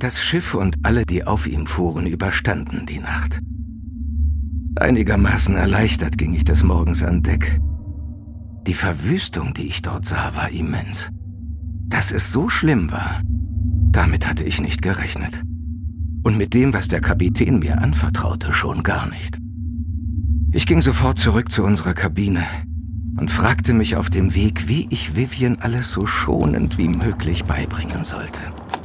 Das Schiff und alle, die auf ihm fuhren, überstanden die Nacht. Einigermaßen erleichtert ging ich des Morgens an Deck. Die Verwüstung, die ich dort sah, war immens. Dass es so schlimm war, damit hatte ich nicht gerechnet. Und mit dem, was der Kapitän mir anvertraute, schon gar nicht. Ich ging sofort zurück zu unserer Kabine und fragte mich auf dem Weg, wie ich Vivian alles so schonend wie möglich beibringen sollte.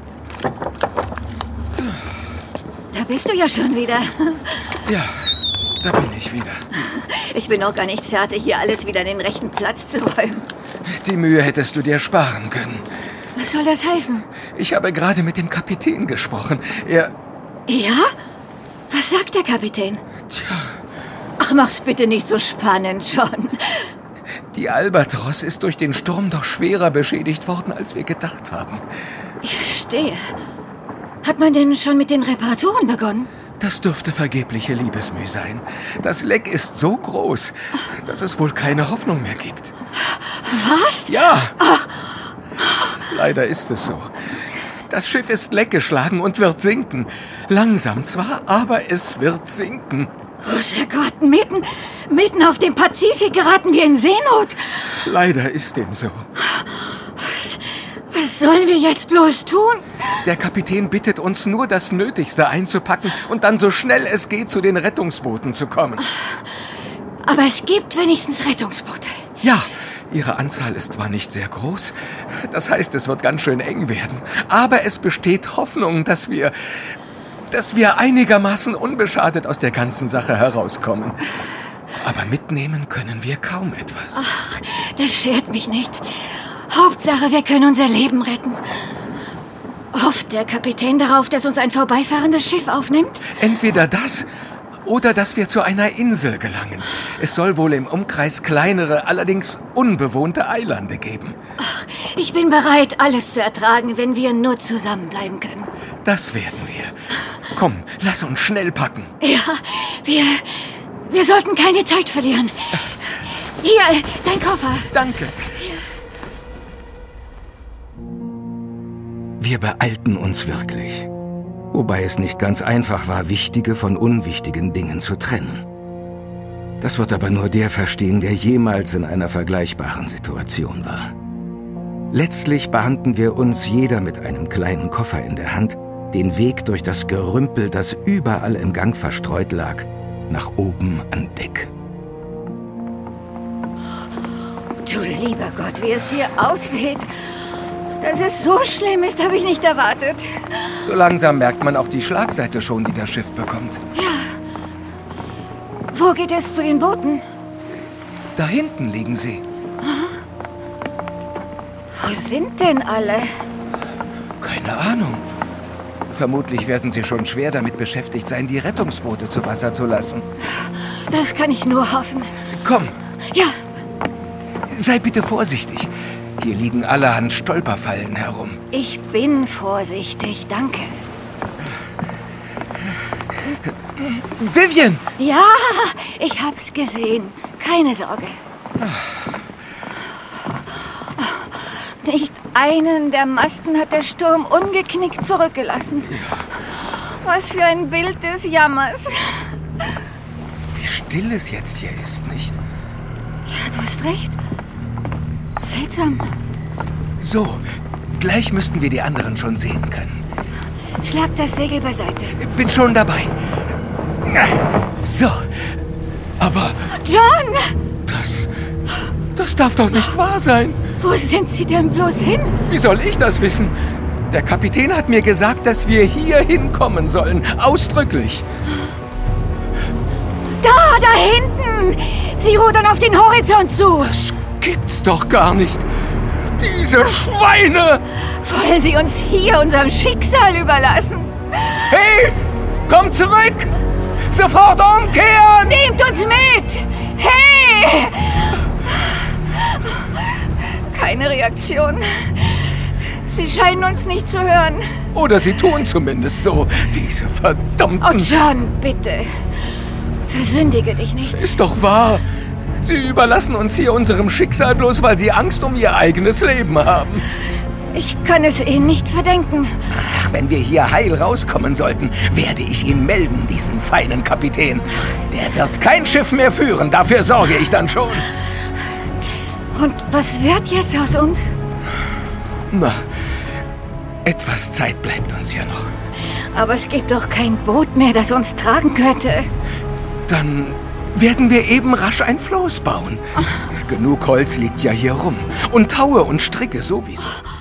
Da bist du ja schon wieder. Ja, da bin ich wieder. Ich bin noch gar nicht fertig, hier alles wieder an den rechten Platz zu räumen. Die Mühe hättest du dir sparen können. Was soll das heißen? Ich habe gerade mit dem Kapitän gesprochen. Ja? Was sagt der Kapitän? Tja. Ach, mach's bitte nicht so spannend, John. Die Albatros ist durch den Sturm doch schwerer beschädigt worden, als wir gedacht haben. Ich verstehe. Hat man denn schon mit den Reparaturen begonnen? Das dürfte vergebliche Liebesmüh sein. Das Leck ist so groß, dass es wohl keine Hoffnung mehr gibt. Was? Ja! Leider ist es so. Das Schiff ist leckgeschlagen und wird sinken. Langsam zwar, aber es wird sinken. Großer Gott, mitten auf dem Pazifik geraten wir in Seenot. Leider ist dem so. Was sollen wir jetzt bloß tun? Der Kapitän bittet uns nur, das Nötigste einzupacken und dann so schnell es geht zu den Rettungsbooten zu kommen. Aber es gibt wenigstens Rettungsboote. Ja, ihre Anzahl ist zwar nicht sehr groß, das heißt, es wird ganz schön eng werden, aber es besteht Hoffnung, dass wir einigermaßen unbeschadet aus der ganzen Sache herauskommen. Aber mitnehmen können wir kaum etwas. Ach, das schert mich nicht. Hauptsache, wir können unser Leben retten. Hofft der Kapitän darauf, dass uns ein vorbeifahrendes Schiff aufnimmt? Entweder das oder dass wir zu einer Insel gelangen. Es soll wohl im Umkreis kleinere, allerdings unbewohnte Eilande geben. Ach, ich bin bereit, alles zu ertragen, wenn wir nur zusammenbleiben können. Das werden wir. Komm, lass uns schnell packen. Ja, wir sollten keine Zeit verlieren. Hier, dein Koffer. Danke. Wir beeilten uns wirklich. Wobei es nicht ganz einfach war, wichtige von unwichtigen Dingen zu trennen. Das wird aber nur der verstehen, der jemals in einer vergleichbaren Situation war. Letztlich bahnten wir uns, jeder mit einem kleinen Koffer in der Hand, den Weg durch das Gerümpel, das überall im Gang verstreut lag, nach oben an Deck. Du lieber Gott, wie es hier aussieht. Dass es so schlimm ist, habe ich nicht erwartet. So langsam merkt man auch die Schlagseite schon, die das Schiff bekommt. Ja. Wo geht es zu den Booten? Da hinten liegen sie. Wo sind denn alle? Keine Ahnung. Vermutlich werden sie schon schwer damit beschäftigt sein, die Rettungsboote zu Wasser zu lassen. Das kann ich nur hoffen. Komm. Ja. Sei bitte vorsichtig. Hier liegen allerhand Stolperfallen herum. Ich bin vorsichtig, danke. Vivian! Ja, ich hab's gesehen. Keine Sorge. Nicht einen der Masten hat der Sturm ungeknickt zurückgelassen. Was für ein Bild des Jammers. Wie still es jetzt hier ist, nicht? Ja, du hast recht. Seltsam. So, gleich müssten wir die anderen schon sehen können. Schlag das Segel beiseite. Bin schon dabei. So, aber... John! Das darf doch nicht wahr sein. Wo sind Sie denn bloß hin? Wie soll ich das wissen? Der Kapitän hat mir gesagt, dass wir hier hinkommen sollen. Ausdrücklich. Da hinten! Sie rudern auf den Horizont zu. Das gibt's doch gar nicht. Diese Schweine! Wollen Sie uns hier unserem Schicksal überlassen? Hey, komm zurück! Sofort umkehren! Nehmt uns mit! Hey! Keine Reaktion. Sie scheinen uns nicht zu hören. Oder sie tun zumindest so. Diese verdammten... Oh, John, bitte. Versündige dich nicht. Ist doch wahr. Sie überlassen uns hier unserem Schicksal bloß, weil sie Angst um ihr eigenes Leben haben. Ich kann es Ihnen nicht verdenken. Ach, wenn wenn wir hier heil rauskommen sollten, werde ich ihn melden, diesen feinen Kapitän. Der wird kein Schiff mehr führen, dafür sorge ich dann schon. Und was wird jetzt aus uns? Na, etwas Zeit bleibt uns ja noch. Aber es gibt doch kein Boot mehr, das uns tragen könnte. Dann werden wir eben rasch ein Floß bauen. Genug Holz liegt ja hier rum. Und Taue und Stricke sowieso.